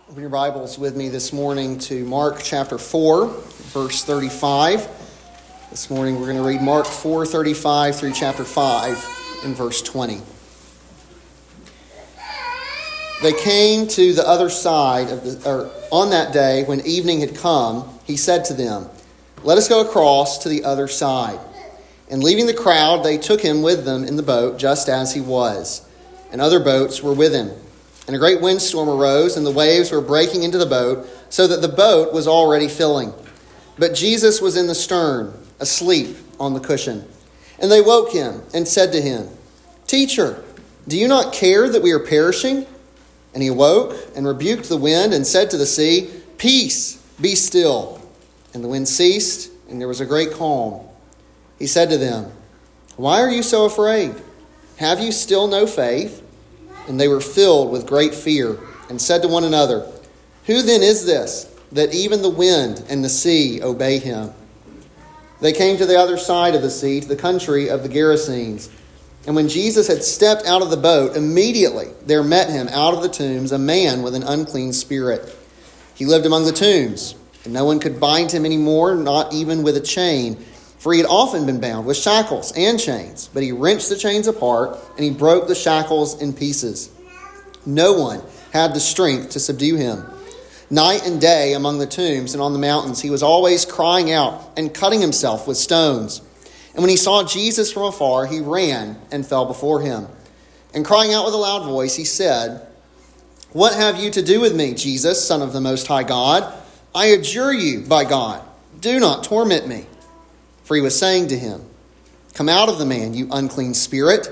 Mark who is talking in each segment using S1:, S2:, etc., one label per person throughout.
S1: Open your Bibles with me this morning to Mark chapter 4, verse 35. This morning we're going to read Mark 4:35 through chapter 5 in verse 20. They came to the other side on that day when evening had come, he said to them, "Let us go across to the other side." And leaving the crowd, they took him with them in the boat just as he was, and other boats were with him. And a great windstorm arose, and the waves were breaking into the boat, so that the boat was already filling. But Jesus was in the stern, asleep on the cushion. And they woke him and said to him, "Teacher, do you not care that we are perishing?" And he awoke and rebuked the wind and said to the sea, "Peace, be still." And the wind ceased, and there was a great calm. He said to them, "Why are you so afraid? Have you still no faith?" And they were filled with great fear and said to one another, "Who then is this, that even the wind and the sea obey him?" They came to the other side of the sea, to the country of the Gerasenes. And when Jesus had stepped out of the boat, immediately there met him out of the tombs a man with an unclean spirit. He lived among the tombs, and no one could bind him any more, not even with a chain, for he had often been bound with shackles and chains. But he wrenched the chains apart, and he broke the shackles in pieces. No one had the strength to subdue him. Night and day among the tombs and on the mountains, he was always crying out and cutting himself with stones. And when he saw Jesus from afar, he ran and fell before him. And crying out with a loud voice, he said, "What have you to do with me, Jesus, Son of the Most High God? I adjure you by God, do not torment me." For he was saying to him, "Come out of the man, you unclean spirit."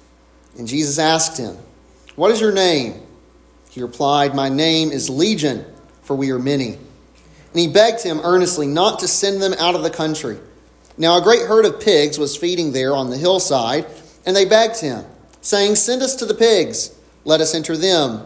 S1: And Jesus asked him, "What is your name?" He replied, "My name is Legion, for we are many." And he begged him earnestly not to send them out of the country. Now a great herd of pigs was feeding there on the hillside, and they begged him, saying, "Send us to the pigs, let us enter them."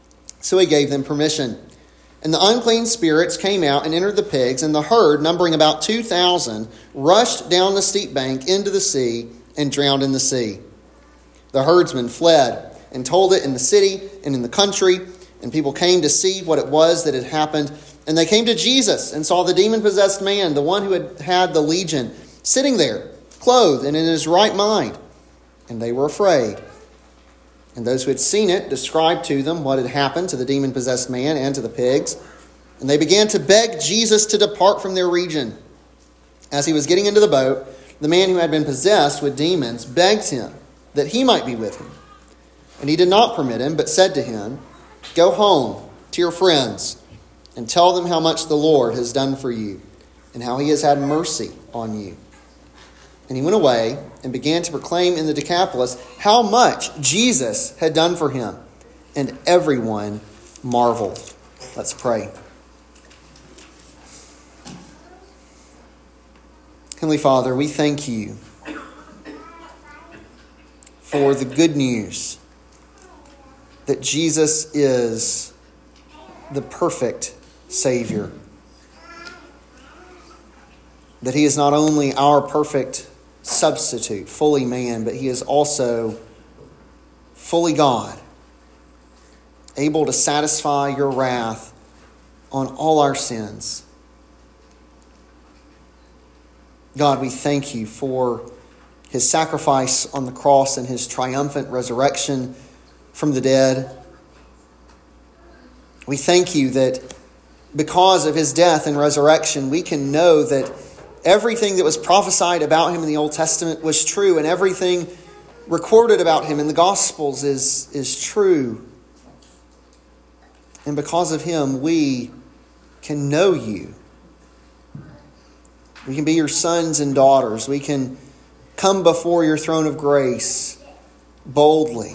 S1: So he gave them permission. And the unclean spirits came out and entered the pigs, and the herd, numbering about 2,000, rushed down the steep bank into the sea and drowned in the sea. The herdsmen fled and told it in the city and in the country, and people came to see what it was that had happened. And they came to Jesus and saw the demon-possessed man, the one who had had the legion, sitting there, clothed and in his right mind. And they were afraid. And those who had seen it described to them what had happened to the demon-possessed man and to the pigs. And they began to beg Jesus to depart from their region. As he was getting into the boat, the man who had been possessed with demons begged him that he might be with him. And he did not permit him, but said to him, "Go home to your friends and tell them how much the Lord has done for you and how he has had mercy on you." And he went away and began to proclaim in the Decapolis how much Jesus had done for him. And everyone marveled. Let's pray. Heavenly Father, we thank you for the good news that Jesus is the perfect Savior. That he is not only our perfect substitute, fully man, but he is also fully God, able to satisfy your wrath on all our sins. God, we thank you for his sacrifice on the cross and his triumphant resurrection from the dead. We thank you that because of his death and resurrection, we can know that everything that was prophesied about him in the Old Testament was true, and everything recorded about him in the Gospels is true. And because of him, we can know you. We can be your sons and daughters. We can come before your throne of grace boldly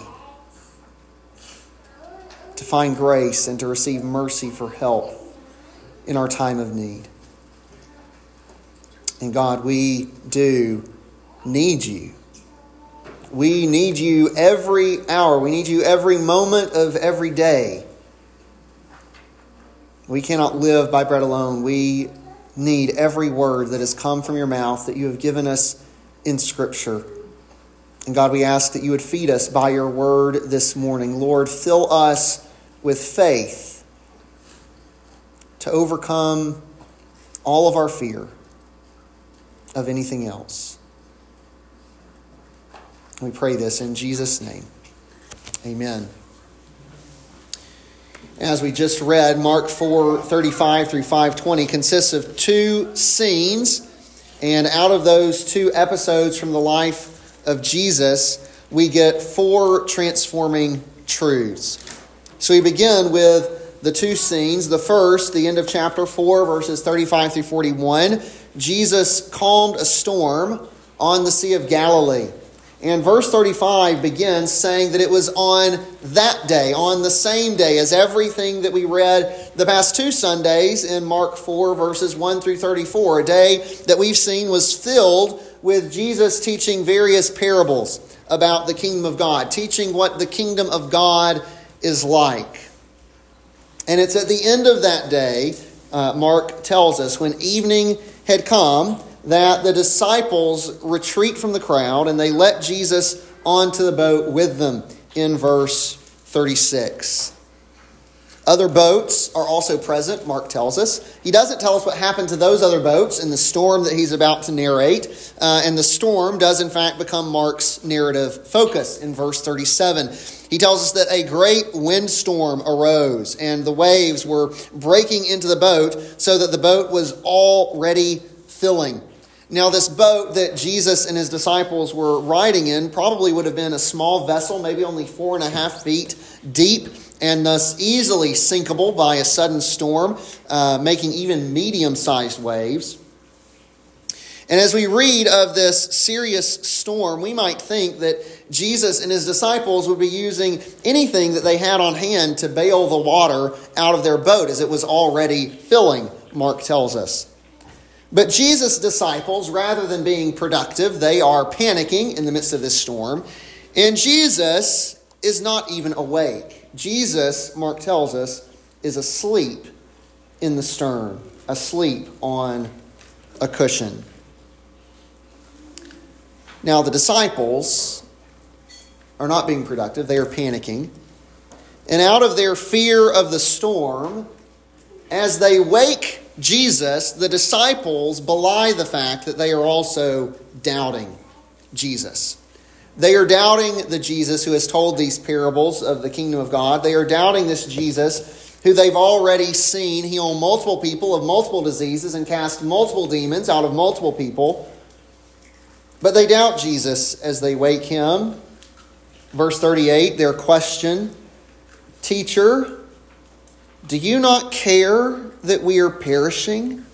S1: to find grace and to receive mercy for help in our time of need. And God, we do need you. We need you every hour. We need you every moment of every day. We cannot live by bread alone. We need every word that has come from your mouth that you have given us in Scripture. And God, we ask that you would feed us by your word this morning. Lord, fill us with faith to overcome all of our fear of anything else. We pray this in Jesus' name. Amen. As we just read, Mark 4:35 through 5:20 consists of two scenes. And out of those two episodes from the life of Jesus, we get four transforming truths. So we begin with the two scenes. The first, the end of chapter 4, verses 35 through 41. Jesus calmed a storm on the Sea of Galilee. And verse 35 begins saying that it was on that day, on the same day as everything that we read the past two Sundays in Mark 4, verses 1 through 34. A day that we've seen was filled with Jesus teaching various parables about the kingdom of God, teaching what the kingdom of God is like. And it's at the end of that day, Mark tells us, when evening had come, that the disciples retreat from the crowd and they let Jesus onto the boat with them in verse 36. Other boats are also present, Mark tells us. He doesn't tell us what happened to those other boats in the storm that he's about to narrate. And the storm does in fact become Mark's narrative focus in verse 37. He tells us that a great windstorm arose and the waves were breaking into the boat so that the boat was already filling. Now, this boat that Jesus and his disciples were riding in probably would have been a small vessel, maybe only 4.5 feet deep, and thus easily sinkable by a sudden storm, making even medium-sized waves. And as we read of this serious storm, we might think that Jesus and his disciples would be using anything that they had on hand to bail the water out of their boat, as it was already filling, Mark tells us. But Jesus' disciples, rather than being productive, they are panicking in the midst of this storm. And Jesus is not even awake. Jesus, Mark tells us, is asleep in the stern, asleep on a cushion. Now, the disciples are not being productive. They are panicking. And out of their fear of the storm, as they wake Jesus, the disciples belie the fact that they are also doubting Jesus. They are doubting the Jesus who has told these parables of the kingdom of God. They are doubting this Jesus who they've already seen heal multiple people of multiple diseases and cast multiple demons out of multiple people. But they doubt Jesus as they wake him. Verse 38, their question, "Teacher, do you not care that we are perishing?"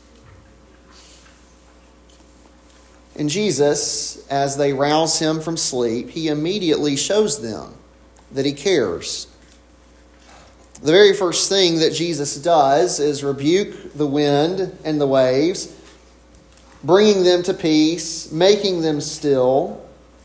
S1: And Jesus, as they rouse him from sleep, he immediately shows them that he cares. The very first thing that Jesus does is rebuke the wind and the waves, bringing them to peace, making them still.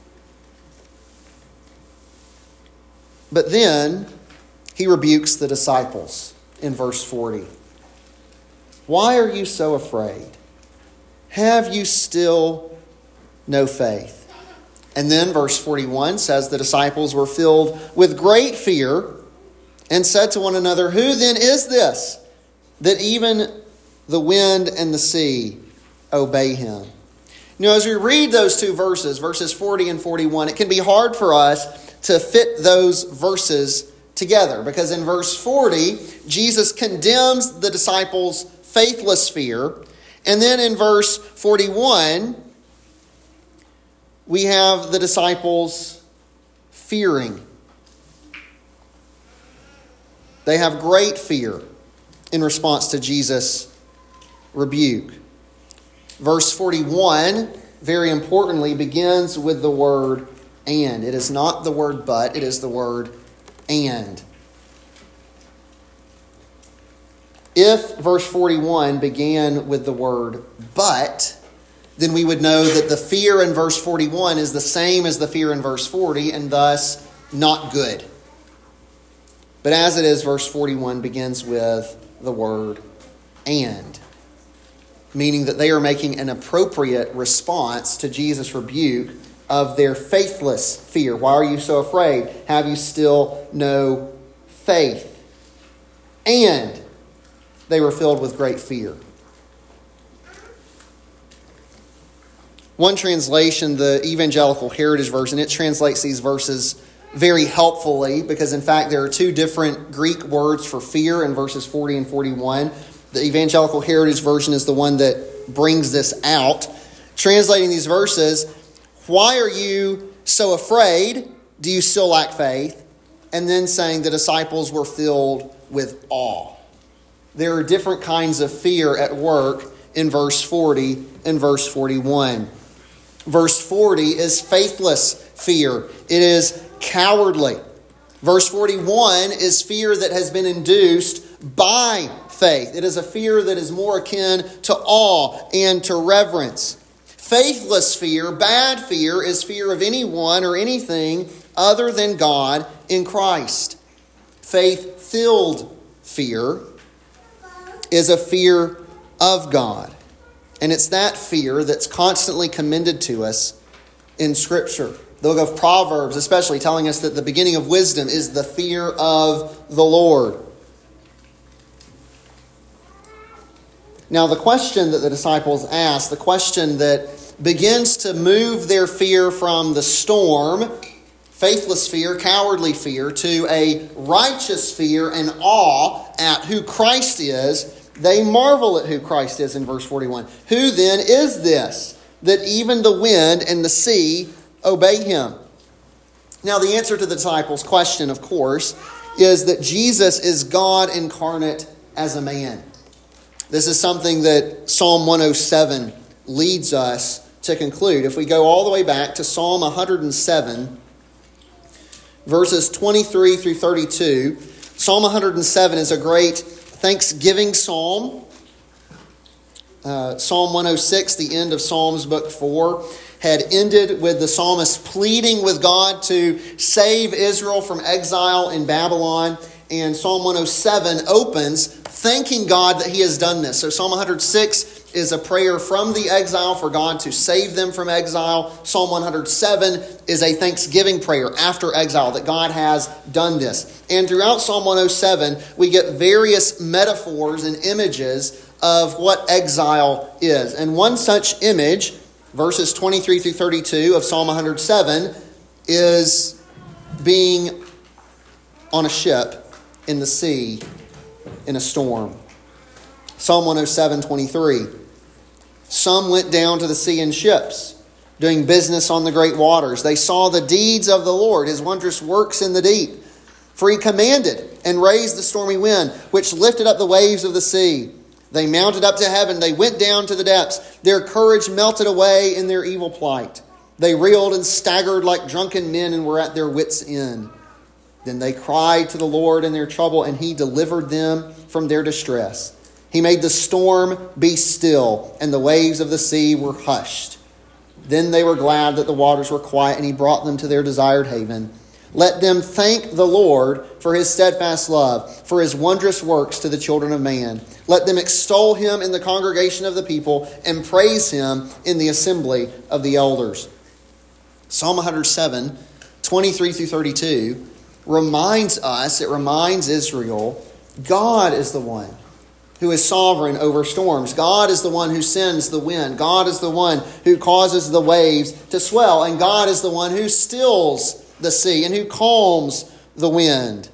S1: But then he rebukes the disciples in verse 40. "Why are you so afraid? Have you still no faith?" And then verse 41 says the disciples were filled with great fear and said to one another, "Who then is this, that even the wind and the sea obey him?" You know, as we read those two verses, verses 40 and 41, it can be hard for us to fit those verses together. Because in verse 40, Jesus condemns the disciples' faithless fear. And then in verse 41, we have the disciples fearing. They have great fear in response to Jesus' rebuke. Verse 41, very importantly, begins with the word "and." It is not the word "but," it is the word "and." If verse 41 began with the word "but," then we would know that the fear in verse 41 is the same as the fear in verse 40, and thus not good. But as it is, verse 41 begins with the word "and," meaning that they are making an appropriate response to Jesus' rebuke of their faithless fear. "Why are you so afraid? Have you still no faith?" And they were filled with great fear. One translation, the Evangelical Heritage Version, it translates these verses very helpfully because, in fact, there are two different Greek words for fear in verses 40 and 41. The Evangelical Heritage Version is the one that brings this out. Translating these verses, why are you so afraid? Do you still lack faith? And then saying the disciples were filled with awe. There are different kinds of fear at work in verse 40 and verse 41. Verse 40 is faithless fear. It is cowardly. Verse 41 is fear that has been induced by faith. It is a fear that is more akin to awe and to reverence. Faithless fear, bad fear, is fear of anyone or anything other than God in Christ. Faith-filled fear is a fear of God. And it's that fear that's constantly commended to us in Scripture. The book of Proverbs especially telling us that the beginning of wisdom is the fear of the Lord. Now the question that the disciples asked, the question that begins to move their fear from the storm, faithless fear, cowardly fear, to a righteous fear and awe at who Christ is, they marvel at who Christ is in verse 41. Who then is this, that even the wind and the sea obey him? Now the answer to the disciples' question, of course, is that Jesus is God incarnate as a man. This is something that Psalm 107 leads us to conclude. If we go all the way back to Psalm 107, verses 23 through 32, Psalm 107 is a great thanksgiving psalm. Psalm 106, the end of Psalms book 4, had ended with the psalmist pleading with God to save Israel from exile in Babylon. And Psalm 107 opens thanking God that he has done this. So Psalm 106 is a prayer from the exile for God to save them from exile. Psalm 107 is a thanksgiving prayer after exile that God has done this. And throughout Psalm 107, we get various metaphors and images of what exile is. And one such image, verses 23 through 32 of Psalm 107, is being on a ship in the sea in a storm. Psalm 107:23. Some went down to the sea in ships, doing business on the great waters. They saw the deeds of the Lord, his wondrous works in the deep. For he commanded and raised the stormy wind, which lifted up the waves of the sea. They mounted up to heaven. They went down to the depths. Their courage melted away in their evil plight. They reeled and staggered like drunken men and were at their wits' end. Then they cried to the Lord in their trouble, and he delivered them from their distress. He made the storm be still, and the waves of the sea were hushed. Then they were glad that the waters were quiet, and he brought them to their desired haven. Let them thank the Lord for his steadfast love, for his wondrous works to the children of man. Let them extol him in the congregation of the people, and praise him in the assembly of the elders. Psalm 107, 23 through 32, reminds Israel, God is the one who is sovereign over storms. God is the one who sends the wind. God is the one who causes the waves to swell. And God is the one who stills the sea and who calms the wind.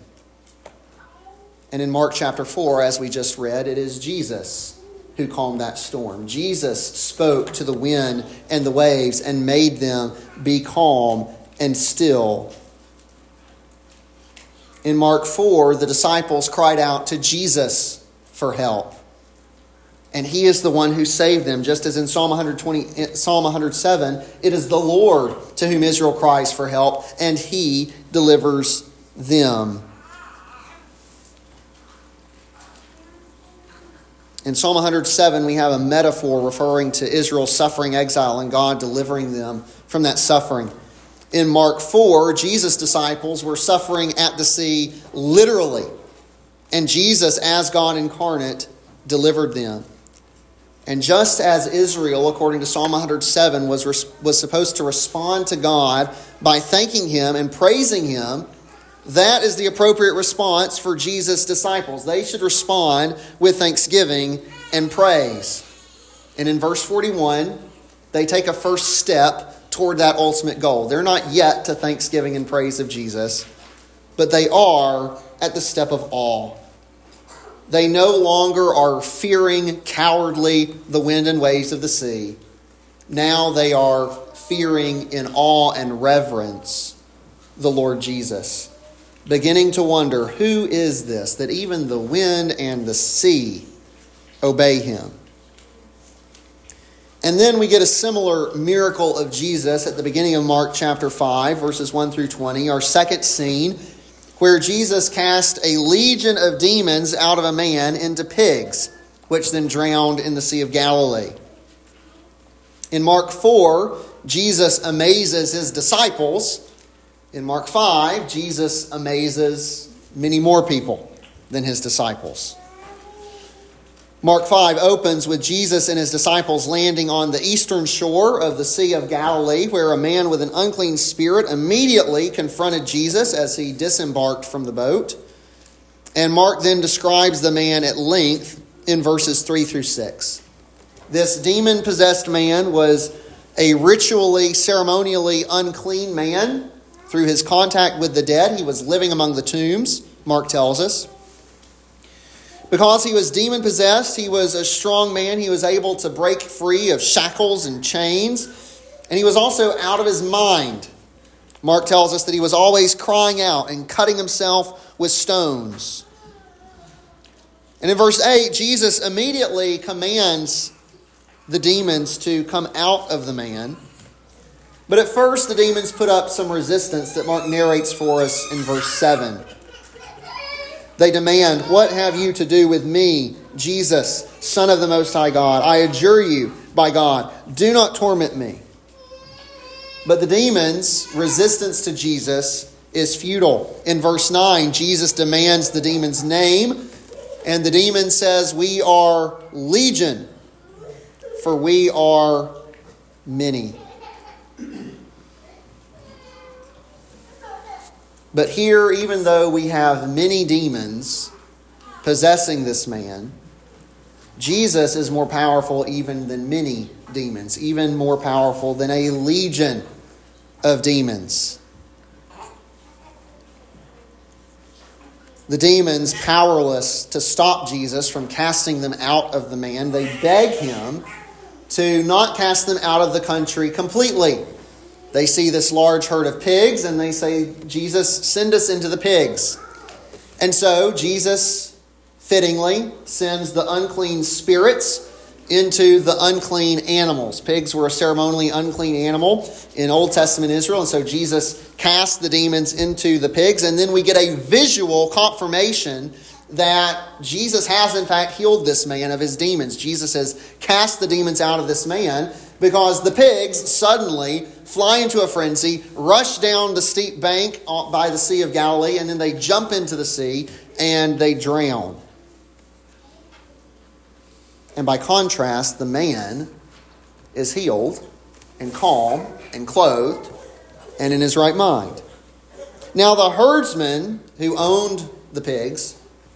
S1: And in Mark chapter 4, as we just read, it is Jesus who calmed that storm. Jesus spoke to the wind and the waves and made them be calm and still. In Mark 4, the disciples cried out to Jesus for help. And he is the one who saved them. Just as in Psalm 107, it is the Lord to whom Israel cries for help, and he delivers them. In Psalm 107, we have a metaphor referring to Israel's suffering exile and God delivering them from that suffering. In Mark 4, Jesus' disciples were suffering at the sea literally. And Jesus, as God incarnate, delivered them. And just as Israel, according to Psalm 107, was supposed to respond to God by thanking him and praising him, that is the appropriate response for Jesus' disciples. They should respond with thanksgiving and praise. And in verse 41, they take a first step toward that ultimate goal. They're not yet to thanksgiving and praise of Jesus, but they are at the step of awe. They no longer are fearing cowardly the wind and waves of the sea. Now they are fearing in awe and reverence the Lord Jesus, beginning to wonder, who is this that even the wind and the sea obey him? And then we get a similar miracle of Jesus at the beginning of Mark chapter 5, verses 1 through 20, our second scene, where Jesus cast a legion of demons out of a man into pigs, which then drowned in the Sea of Galilee. In Mark 4, Jesus amazes his disciples. In Mark 5, Jesus amazes many more people than his disciples. Mark 5 opens with Jesus and his disciples landing on the eastern shore of the Sea of Galilee, where a man with an unclean spirit immediately confronted Jesus as he disembarked from the boat. And Mark then describes the man at length in verses 3 through 6. This demon-possessed man was a ritually, ceremonially unclean man. Through his contact with the dead, he was living among the tombs, Mark tells us. Because he was demon-possessed, he was a strong man. He was able to break free of shackles and chains. And he was also out of his mind. Mark tells us that he was always crying out and cutting himself with stones. And in verse 8, Jesus immediately commands the demons to come out of the man. But at first, the demons put up some resistance that Mark narrates for us in verse 7. They demand, "What have you to do with me, Jesus, Son of the Most High God? I adjure you by God, do not torment me." But the demons' resistance to Jesus is futile. In verse 9, Jesus demands the demon's name, and the demon says, "We are legion, for we are many." But here, even though we have many demons possessing this man, Jesus is more powerful even than many demons, even more powerful than a legion of demons. The demons, powerless to stop Jesus from casting them out of the man, they beg him to not cast them out of the country completely. They see this large herd of pigs and they say, "Jesus, send us into the pigs." And so Jesus fittingly sends the unclean spirits into the unclean animals. Pigs were a ceremonially unclean animal in Old Testament Israel. And so Jesus cast the demons into the pigs. And then we get a visual confirmation that Jesus has in fact healed this man of his demons. Jesus has cast the demons out of this man because the pigs suddenly fly into a frenzy, rush down the steep bank by the Sea of Galilee, and then they jump into the sea and they drown. And by contrast, the man is healed and calm and clothed and in his right mind. Now the herdsmen who owned the pigs,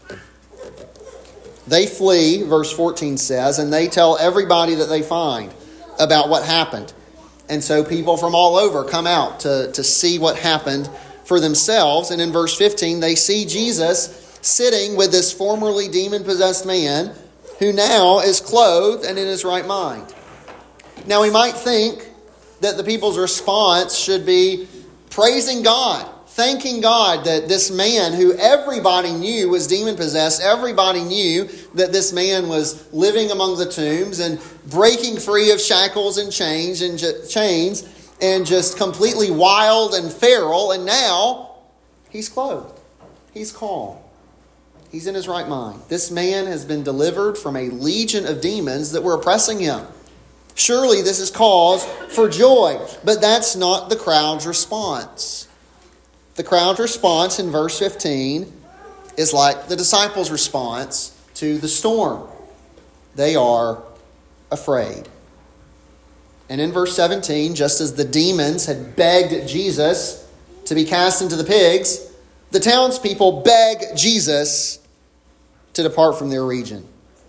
S1: they flee, verse 14 says, and they tell everybody that they find about what happened. And so people from all over come out to see what happened for themselves. And in verse 15, they see Jesus sitting with this formerly demon-possessed man who now is clothed and in his right mind. Now we might think that the people's response should be praising God, thanking God that this man who everybody knew was demon-possessed, everybody knew that this man was living among the tombs and breaking free of shackles and chains and just completely wild and feral, and now he's clothed. He's calm. He's in his right mind. This man has been delivered from a legion of demons that were oppressing him. Surely this is cause for joy, but that's not the crowd's response. The crowd's response in verse 15 is like the disciples' response to the storm. They are afraid. And in verse 17, just as the demons had begged Jesus to be cast into the pigs, the townspeople beg Jesus to depart from their region.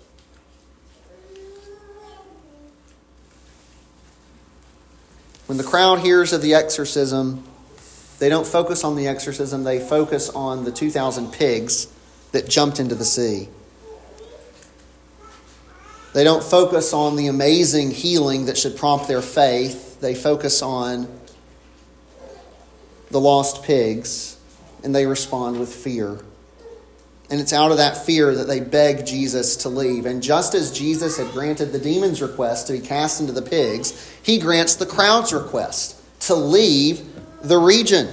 S1: When the crowd hears of the exorcism, they don't focus on the exorcism, they focus on the 2,000 pigs that jumped into the sea. They don't focus on the amazing healing that should prompt their faith. They focus on the lost pigs, and they respond with fear. And it's out of that fear that they beg Jesus to leave. And just as Jesus had granted the demon's request to be cast into the pigs, he grants the crowd's request to leave the region.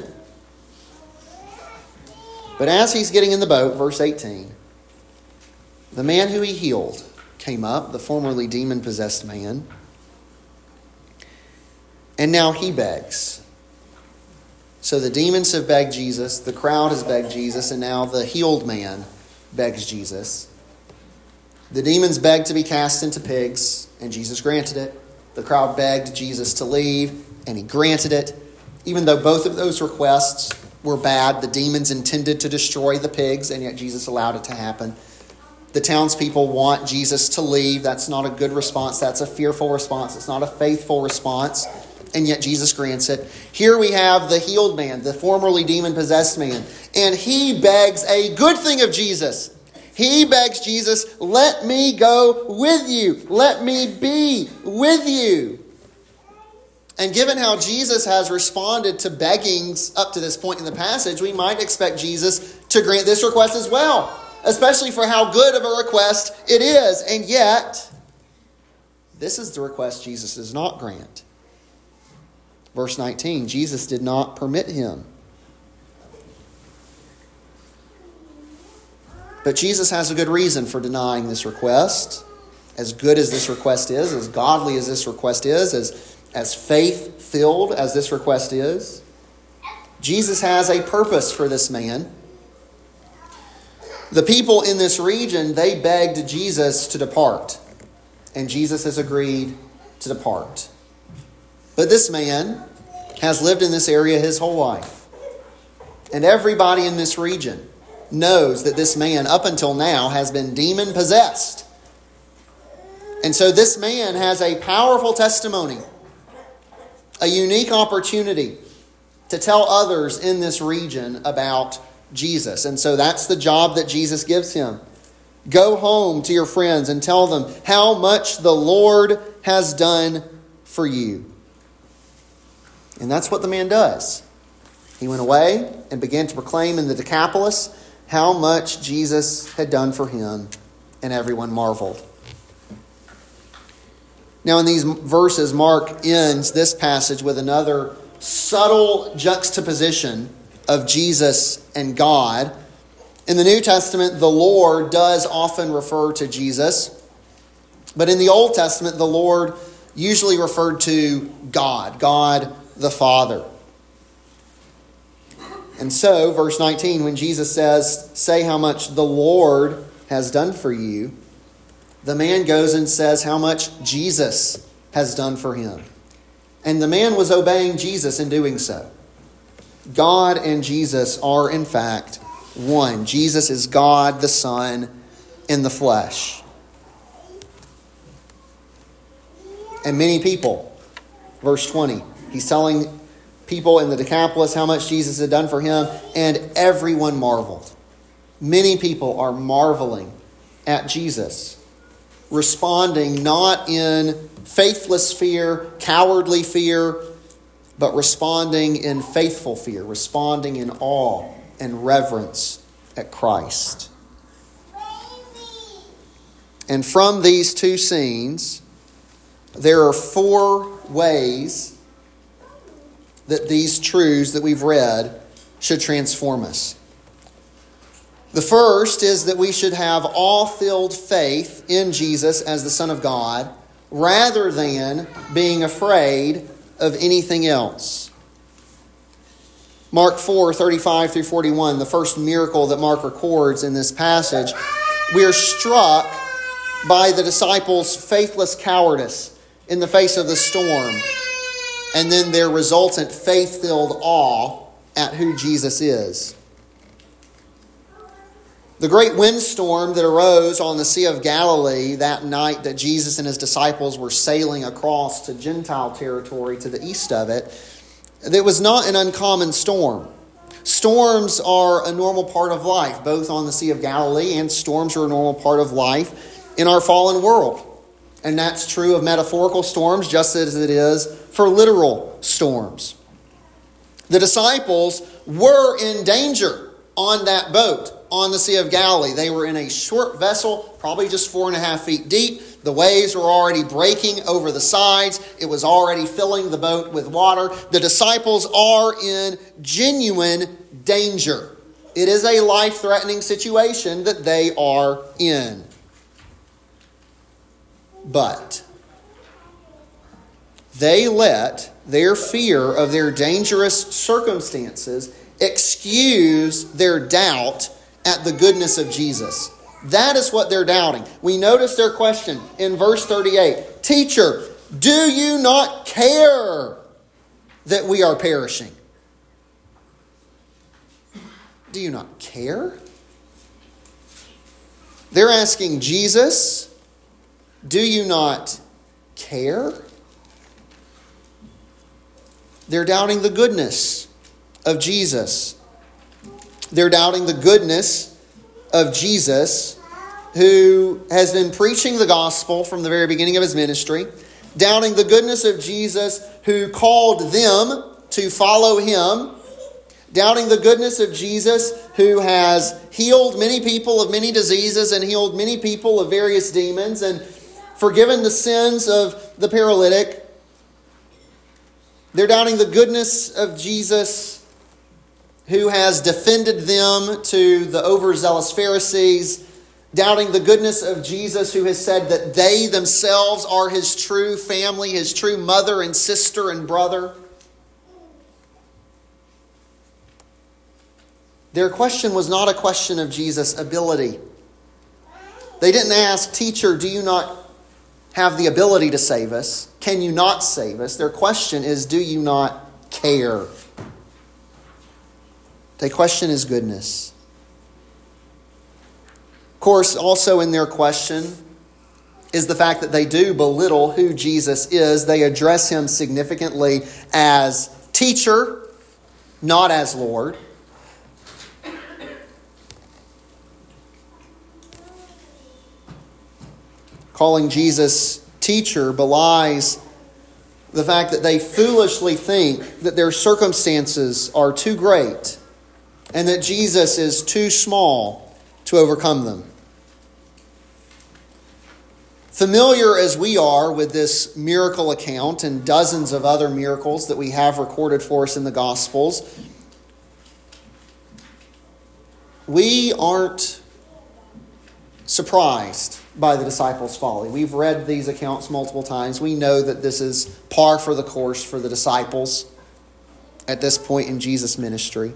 S1: But as he's getting in the boat, verse 18, the man who he healed came up, the formerly demon-possessed man, and now he begs. So the demons have begged Jesus, the crowd has begged Jesus, and now the healed man begs Jesus. The demons begged to be cast into pigs, and Jesus granted it. The crowd begged Jesus to leave, and he granted it. Even though both of those requests were bad, the demons intended to destroy the pigs, and yet Jesus allowed it to happen. The townspeople want Jesus to leave. That's not a good response. That's a fearful response. It's not a faithful response. And yet Jesus grants it. Here we have the healed man, the formerly demon-possessed man. And he begs a good thing of Jesus. He begs Jesus, let me go with you. Let me be with you. And given how Jesus has responded to beggings up to this point in the passage, we might expect Jesus to grant this request as well. Especially for how good of a request it is. And yet, this is the request Jesus does not grant. Verse 19, Jesus did not permit him. But Jesus has a good reason for denying this request. As good as this request is, as godly as this request is, as faith-filled as this request is, Jesus has a purpose for this man. The people in this region, they begged Jesus to depart. And Jesus has agreed to depart. But this man has lived in this area his whole life. And everybody in this region knows that this man, up until now, has been demon-possessed. And so this man has a powerful testimony, a unique opportunity to tell others in this region about Jesus. And so that's the job that Jesus gives him. Go home to your friends and tell them how much the Lord has done for you. And that's what the man does. He went away and began to proclaim in the Decapolis how much Jesus had done for him, and everyone marveled. Now in these verses, Mark ends this passage with another subtle juxtaposition of Jesus and God. In the New Testament, the Lord does often refer to Jesus. But in the Old Testament, the Lord usually referred to God the Father. And so, verse 19, when Jesus says, say how much the Lord has done for you, the man goes and says how much Jesus has done for him. And the man was obeying Jesus in doing so. God and Jesus are, in fact, one. Jesus is God the Son in the flesh. And many people, verse 20, he's telling people in the Decapolis how much Jesus had done for him, and everyone marveled. Many people are marveling at Jesus, responding not in faithless fear, cowardly fear, but responding in faithful fear, responding in awe and reverence at Christ. And from these two scenes, there are 4 ways that these truths that we've read should transform us. The first is that we should have awe-filled faith in Jesus as the Son of God, rather than being afraid of anything else. Mark 4:35 through 41, the first miracle that Mark records in this passage, we are struck by the disciples' faithless cowardice in the face of the storm, and then their resultant faith-filled awe at who Jesus is. The great windstorm that arose on the Sea of Galilee that night that Jesus and his disciples were sailing across to Gentile territory to the east of it, it was not an uncommon storm. Storms are a normal part of life, both on the Sea of Galilee, and storms are a normal part of life in our fallen world. And that's true of metaphorical storms just as it is for literal storms. The disciples were in danger on that boat on the Sea of Galilee. They were in a short vessel, probably just 4.5 feet deep. The waves were already breaking over the sides. It was already filling the boat with water. The disciples are in genuine danger. It is a life-threatening situation that they are in. But they let their fear of their dangerous circumstances excuse their doubt at the goodness of Jesus. That is what they're doubting. We notice their question in verse 38. Teacher, do you not care that we are perishing? Do you not care? They're asking Jesus, do you not care? They're doubting the goodness of Jesus. They're doubting the goodness of Jesus, who has been preaching the gospel from the very beginning of his ministry. Doubting the goodness of Jesus, who called them to follow him. Doubting the goodness of Jesus, who has healed many people of many diseases and healed many people of various demons and forgiven the sins of the paralytic. They're doubting the goodness of Jesus, who has defended them to the overzealous Pharisees, doubting the goodness of Jesus, who has said that they themselves are his true family, his true mother and sister and brother. Their question was not a question of Jesus' ability. They didn't ask, Teacher, do you not have the ability to save us? Can you not save us? Their question is, do you not care? They question his goodness. Of course, also in their question is the fact that they do belittle who Jesus is. They address him significantly as teacher, not as Lord. Calling Jesus teacher belies the fact that they foolishly think that their circumstances are too great and that Jesus is too small to overcome them. Familiar as we are with this miracle account and dozens of other miracles that we have recorded for us in the Gospels, we aren't surprised by the disciples' folly. We've read these accounts multiple times. We know that this is par for the course for the disciples at this point in Jesus' ministry.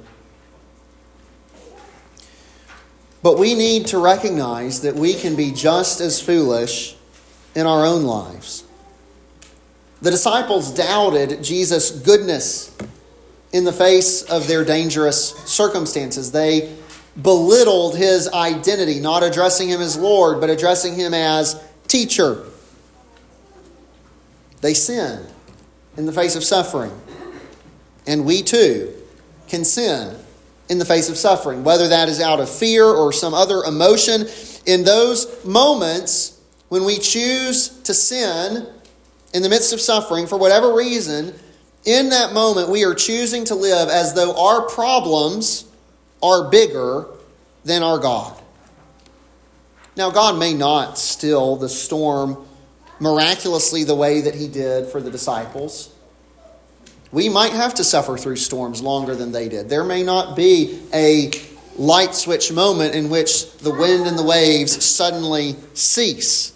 S1: But we need to recognize that we can be just as foolish in our own lives. The disciples doubted Jesus' goodness in the face of their dangerous circumstances. They belittled his identity, not addressing him as Lord, but addressing him as teacher. They sinned in the face of suffering. And we too can sin in the face of suffering, whether that is out of fear or some other emotion. In those moments when we choose to sin in the midst of suffering for whatever reason, in that moment we are choosing to live as though our problems are bigger than our God. Now, God may not still the storm miraculously the way that he did for the disciples. We might have to suffer through storms longer than they did. There may not be a light switch moment in which the wind and the waves suddenly cease.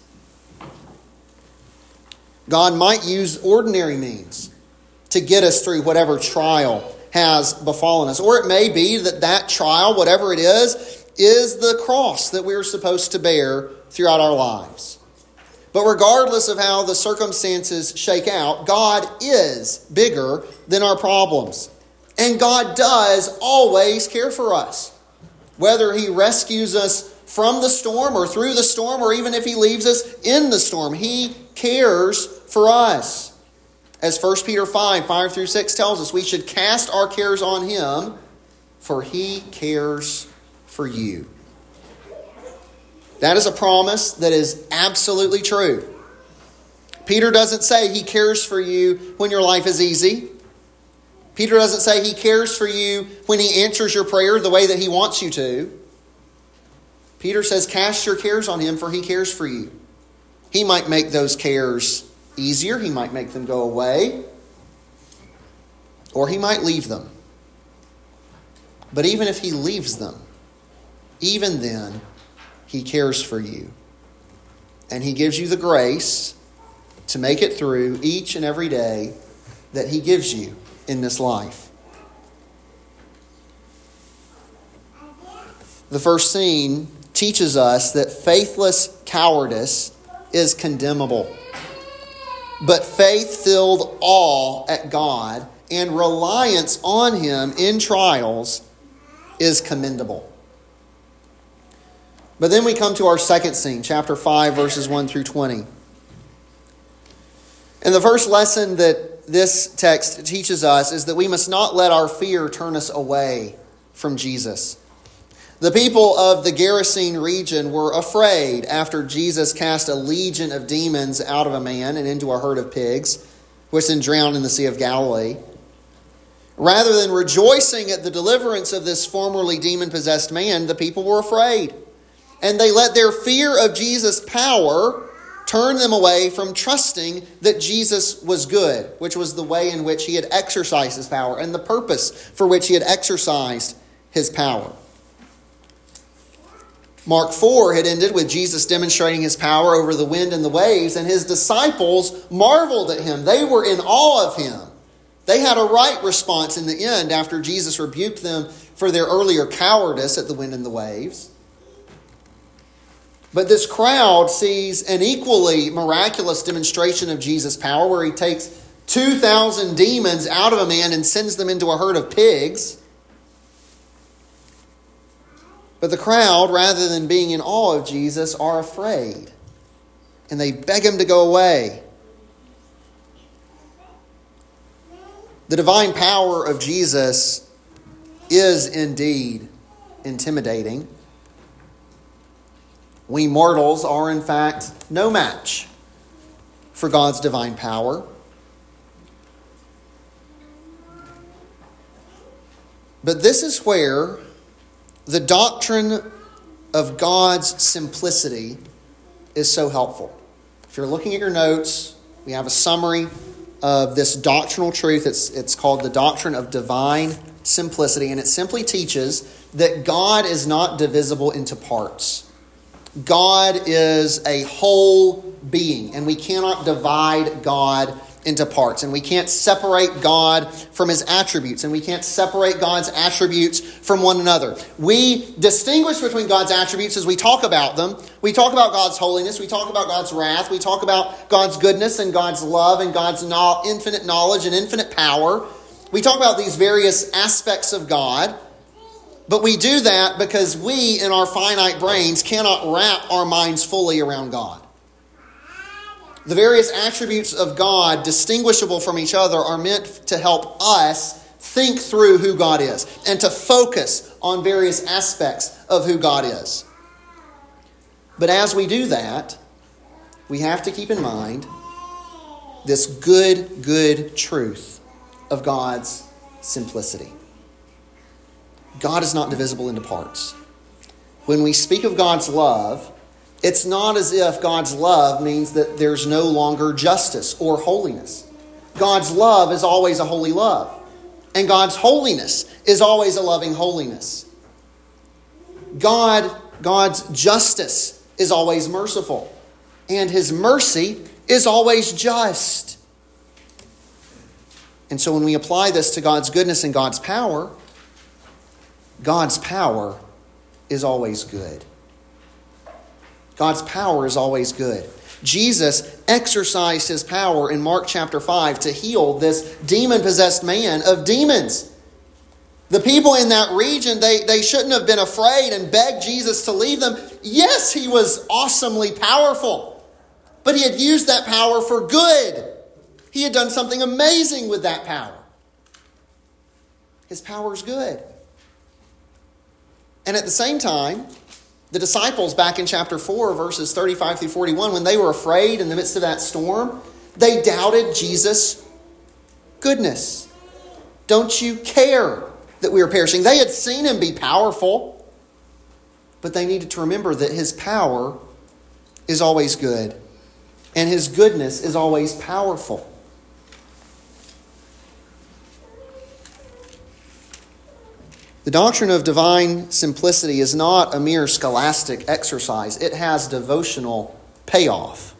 S1: God might use ordinary means to get us through whatever trial has befallen us. Or it may be that that trial, whatever it is the cross that we're supposed to bear throughout our lives. But regardless of how the circumstances shake out, God is bigger than our problems. And God does always care for us. whether he rescues us from the storm or through the storm, or even if he leaves us in the storm. He cares for us. As 1 Peter 5:5-6 tells us, we should cast our cares on him, for he cares for you. That is a promise that is absolutely true. Peter doesn't say he cares for you when your life is easy. Peter doesn't say he cares for you when he answers your prayer the way that he wants you to. Peter says, cast your cares on him, for he cares for you. He might make those cares easier. He might make them go away. Or he might leave them. But even if he leaves them, even then, he cares for you. And he gives you the grace to make it through each and every day that he gives you in this life. The first scene teaches us that faithless cowardice is condemnable. But faith-filled awe at God and reliance on him in trials is commendable. But then we come to our second scene, chapter 5, verses 1-20. And the first lesson that this text teaches us is that we must not let our fear turn us away from Jesus. The people of the Gerasene region were afraid after Jesus cast a legion of demons out of a man and into a herd of pigs, which then drowned in the Sea of Galilee. Rather than rejoicing at the deliverance of this formerly demon-possessed man, the people were afraid. And they let their fear of Jesus' power turn them away from trusting that Jesus was good, which was the way in which he had exercised his power and the purpose for which he had exercised his power. Mark 4 had ended with Jesus demonstrating his power over the wind and the waves, and his disciples marveled at him. They were in awe of him. They had a right response in the end after Jesus rebuked them for their earlier cowardice at the wind and the waves. But this crowd sees an equally miraculous demonstration of Jesus' power where he takes 2,000 demons out of a man and sends them into a herd of pigs. But the crowd, rather than being in awe of Jesus, are afraid. And they beg him to go away. The divine power of Jesus is indeed intimidating. We mortals are, in fact, no match for God's divine power. But this is where the doctrine of God's simplicity is so helpful. If you're looking at your notes, we have a summary of this doctrinal truth. It's called the doctrine of divine simplicity, and it simply teaches that God is not divisible into parts. God is a whole being, and we cannot divide God into parts, and we can't separate God from his attributes, and we can't separate God's attributes from one another. We distinguish between God's attributes as we talk about them. We talk about God's holiness, we talk about God's wrath, we talk about God's goodness and God's love and God's infinite knowledge and infinite power. We talk about these various aspects of God. But we do that because we, in our finite brains, cannot wrap our minds fully around God. The various attributes of God, distinguishable from each other, are meant to help us think through who God is and to focus on various aspects of who God is. But as we do that, we have to keep in mind this good truth of God's simplicity. God is not divisible into parts. When we speak of God's love, it's not as if God's love means that there's no longer justice or holiness. God's love is always a holy love. And God's holiness is always a loving holiness. God's justice is always merciful. And his mercy is always just. And so when we apply this to God's goodness and God's power is always good. God's power is always good. Jesus exercised his power in Mark chapter 5 to heal this demon-possessed man of demons. The people in that region, they shouldn't have been afraid and begged Jesus to leave them. Yes, he was awesomely powerful, but he had used that power for good. He had done something amazing with that power. His power is good. And at the same time, the disciples back in chapter 4, verses 35 through 41, when they were afraid in the midst of that storm, they doubted Jesus' goodness. Don't you care that we are perishing? They had seen him be powerful, but they needed to remember that his power is always good, and his goodness is always powerful. The doctrine of divine simplicity is not a mere scholastic exercise. It has devotional payoff.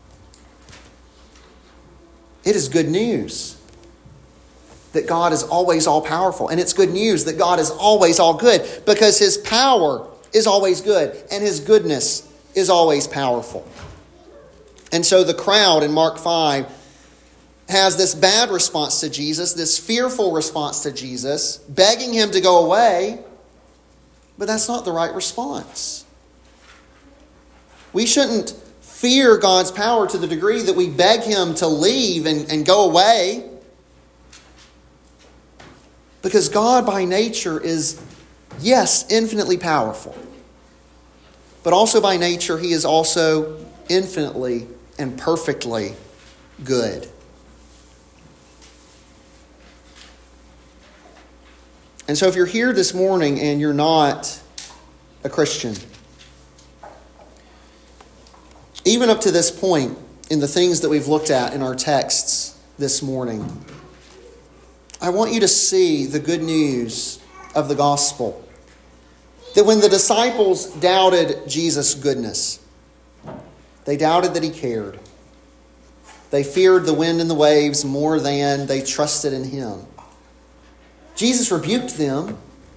S1: It is good news that God is always all-powerful. And it's good news that God is always all good, because his power is always good and his goodness is always powerful. And so the crowd in Mark 5 has this bad response to Jesus, this fearful response to Jesus, begging him to go away, but that's not the right response. We shouldn't fear God's power to the degree that we beg him to leave and go away, because God by nature is, yes, infinitely powerful, but also by nature he is also infinitely and perfectly good. And so if you're here this morning and you're not a Christian, even up to this point in the things that we've looked at in our texts this morning, I want you to see the good news of the gospel. That when the disciples doubted Jesus' goodness, they doubted that he cared. They feared the wind and the waves more than they trusted in him. Jesus rebuked them,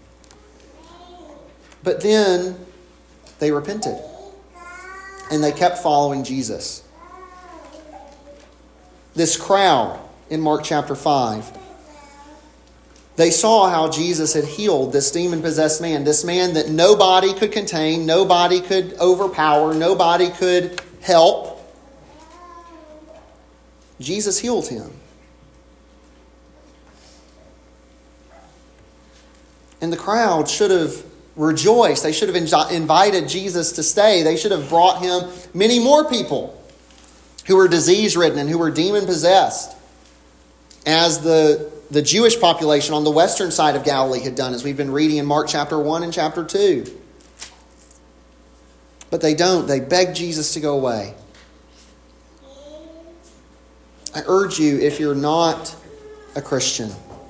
S1: but then they repented and they kept following Jesus. This crowd in Mark chapter 5, they saw how Jesus had healed this demon-possessed man, this man that nobody could contain, nobody could overpower, nobody could help. Jesus healed him. And the crowd should have rejoiced. They should have invited Jesus to stay. They should have brought him many more people who were disease-ridden and who were demon-possessed, as the Jewish population on the western side of Galilee had done, as we've been reading in Mark chapter 1 and chapter 2. But they don't. They beg Jesus to go away. I urge you, if you're not a Christian,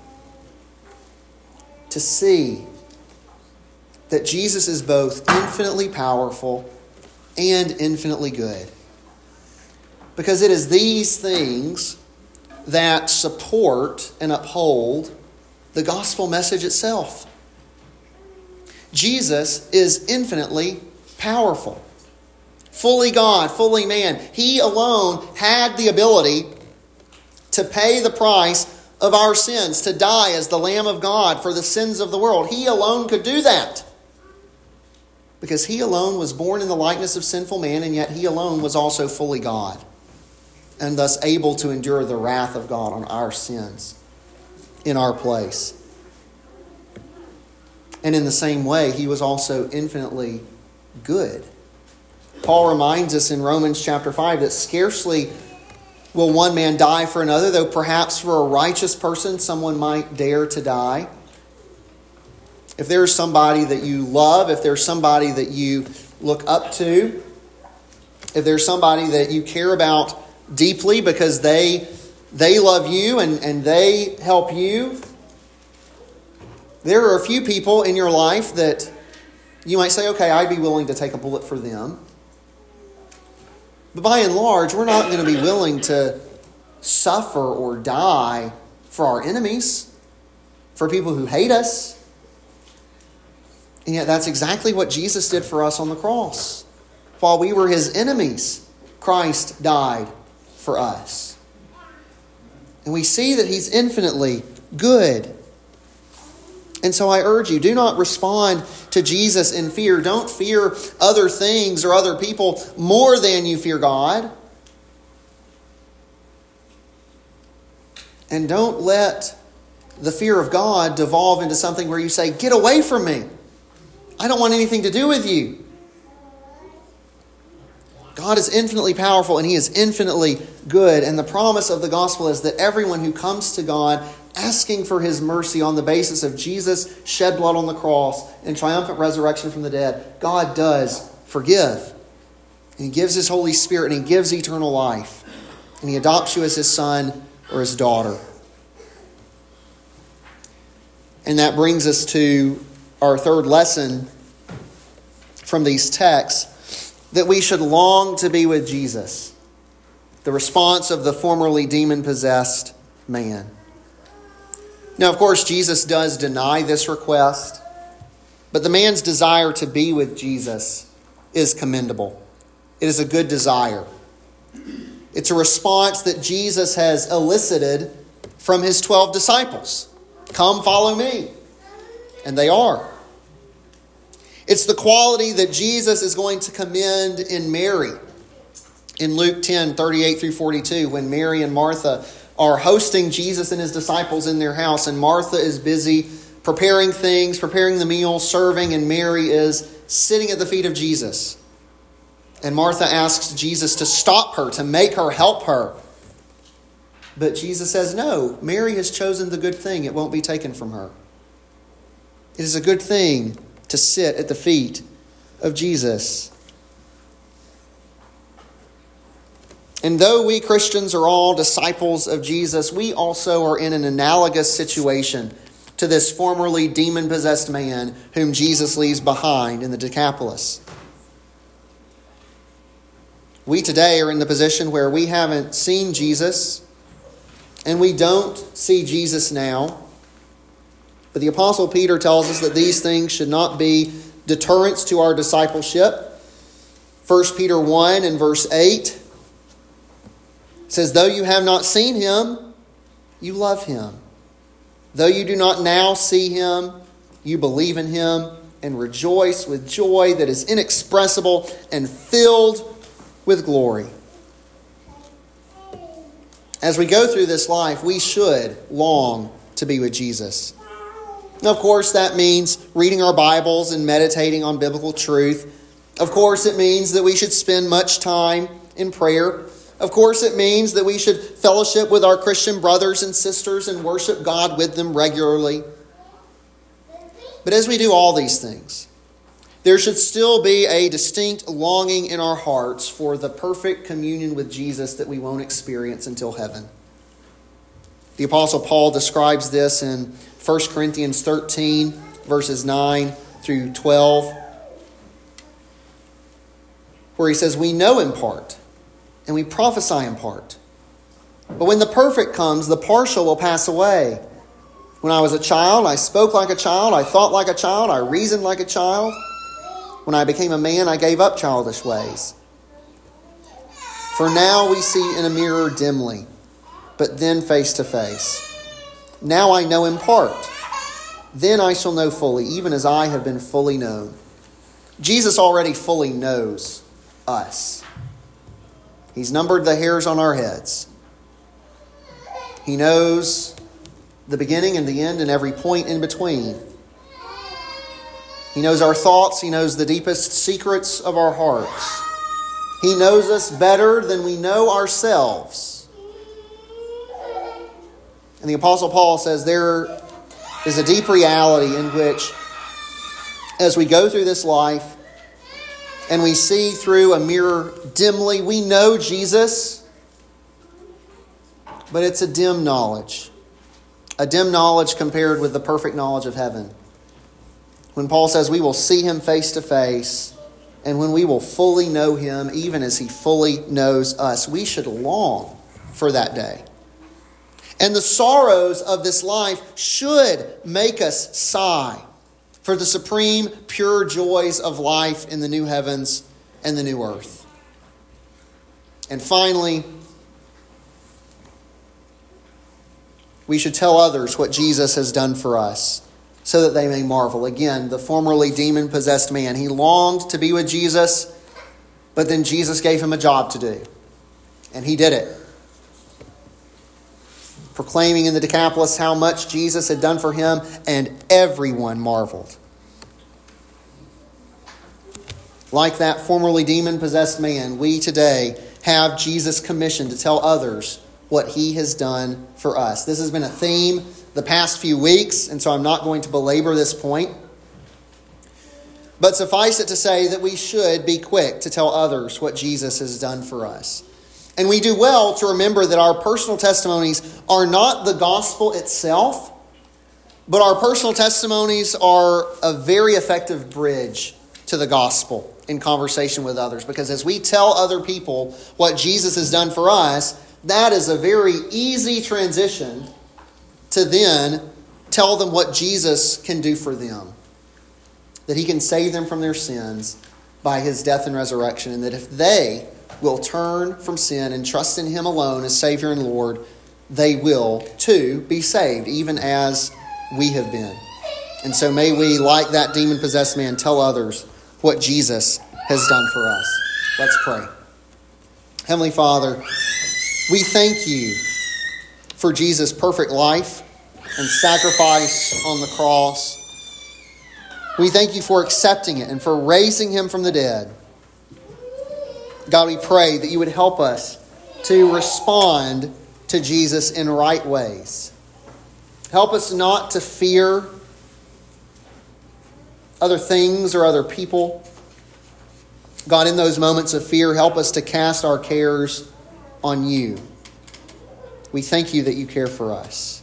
S1: to see that Jesus is both infinitely powerful and infinitely good. Because it is these things that support and uphold the gospel message itself. Jesus is infinitely powerful. Fully God, fully man. He alone had the ability to pay the price of our sins, to die as the Lamb of God for the sins of the world. He alone could do that, because he alone was born in the likeness of sinful man, and yet he alone was also fully God, and thus able to endure the wrath of God on our sins in our place. And in the same way, he was also infinitely good. Paul reminds us in Romans chapter 5 that scarcely will one man die for another, though perhaps for a righteous person someone might dare to die. If there's somebody that you love, if there's somebody that you look up to, if there's somebody that you care about deeply because they love you and they help you, there are a few people in your life that you might say, okay, I'd be willing to take a bullet for them. But by and large, we're not going to be willing to suffer or die for our enemies, for people who hate us. And yet that's exactly what Jesus did for us on the cross. While we were his enemies, Christ died for us. And we see that he's infinitely good. And so I urge you, do not respond to Jesus in fear. Don't fear other things or other people more than you fear God. And don't let the fear of God devolve into something where you say, get away from me. I don't want anything to do with you. God is infinitely powerful and He is infinitely good. And the promise of the gospel is that everyone who comes to God asking for His mercy on the basis of Jesus' shed blood on the cross and triumphant resurrection from the dead, God does forgive. And He gives His Holy Spirit and He gives eternal life. And He adopts you as His son or His daughter. And that brings us to our third lesson from these texts, that we should long to be with Jesus. The response of the formerly demon-possessed man. Now, of course, Jesus does deny this request, but the man's desire to be with Jesus is commendable. It is a good desire. It's a response that Jesus has elicited from His 12 disciples. Come, follow me. And they are. It's the quality that Jesus is going to commend in Mary. In Luke 10, 38 through 42, when Mary and Martha are hosting Jesus and His disciples in their house, and Martha is busy preparing things, preparing the meal, serving, and Mary is sitting at the feet of Jesus. And Martha asks Jesus to stop her, to make her help her. But Jesus says, no, Mary has chosen the good thing. It won't be taken from her. It is a good thing to sit at the feet of Jesus. And though we Christians are all disciples of Jesus, we also are in an analogous situation to this formerly demon-possessed man whom Jesus leaves behind in the Decapolis. We today are in the position where we haven't seen Jesus, and we don't see Jesus now. But the Apostle Peter tells us that these things should not be deterrents to our discipleship. 1 Peter 1 and verse 8 says, though you have not seen Him, you love Him. Though you do not now see Him, you believe in Him and rejoice with joy that is inexpressible and filled with glory. As we go through this life, we should long to be with Jesus. Now, of course, that means reading our Bibles and meditating on biblical truth. Of course, it means that we should spend much time in prayer. Of course, it means that we should fellowship with our Christian brothers and sisters and worship God with them regularly. But as we do all these things, there should still be a distinct longing in our hearts for the perfect communion with Jesus that we won't experience until heaven. The Apostle Paul describes this in 1 Corinthians 13, verses 9 through 12, where he says, we know in part, and we prophesy in part. But when the perfect comes, the partial will pass away. When I was a child, I spoke like a child, I thought like a child, I reasoned like a child. When I became a man, I gave up childish ways. For now we see in a mirror dimly, but then face to face. Now I know in part. Then I shall know fully, even as I have been fully known. Jesus already fully knows us. He's numbered the hairs on our heads. He knows the beginning and the end and every point in between. He knows our thoughts. He knows the deepest secrets of our hearts. He knows us better than we know ourselves. And the Apostle Paul says there is a deep reality in which, as we go through this life and we see through a mirror dimly, we know Jesus, but it's a dim knowledge. A dim knowledge compared with the perfect knowledge of heaven. When Paul says we will see Him face to face, and when we will fully know Him, even as He fully knows us, we should long for that day. And the sorrows of this life should make us sigh for the supreme, pure joys of life in the new heavens and the new earth. And finally, we should tell others what Jesus has done for us. so that they may marvel. Again, the formerly demon-possessed man, he longed to be with Jesus, but then Jesus gave him a job to do. And he did it. Proclaiming in the Decapolis how much Jesus had done for him, and everyone marveled. Like that formerly demon-possessed man, we today have Jesus' commission to tell others what he has done for us. This has been a theme the past few weeks, and so I'm not going to belabor this point. But suffice it to say that we should be quick to tell others what Jesus has done for us. And we do well to remember that our personal testimonies are not the gospel itself, but our personal testimonies are a very effective bridge to the gospel in conversation with others. Because as we tell other people what Jesus has done for us, that is a very easy transition to then tell them what Jesus can do for them. That he can save them from their sins by his death and resurrection. And that if they will turn from sin and trust in him alone as Savior and Lord, they will too be saved, even as we have been. And so may we, like that demon-possessed man, tell others what Jesus has done for us. Let's pray. Heavenly Father, we thank you for Jesus' perfect life and sacrifice on the cross. We thank you for accepting it and for raising him from the dead. God, we pray that you would help us to respond to Jesus in right ways. Help us not to fear other things or other people. God, in those moments of fear, help us to cast our cares on you. We thank you that you care for us.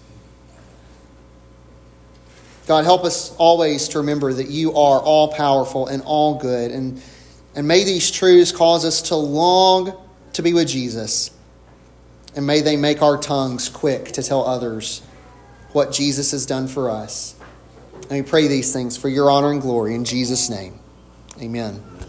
S1: God, help us always to remember that you are all-powerful and all-good. And may these truths cause us to long to be with Jesus. And may they make our tongues quick to tell others what Jesus has done for us. And we pray these things for your honor and glory in Jesus' name. Amen.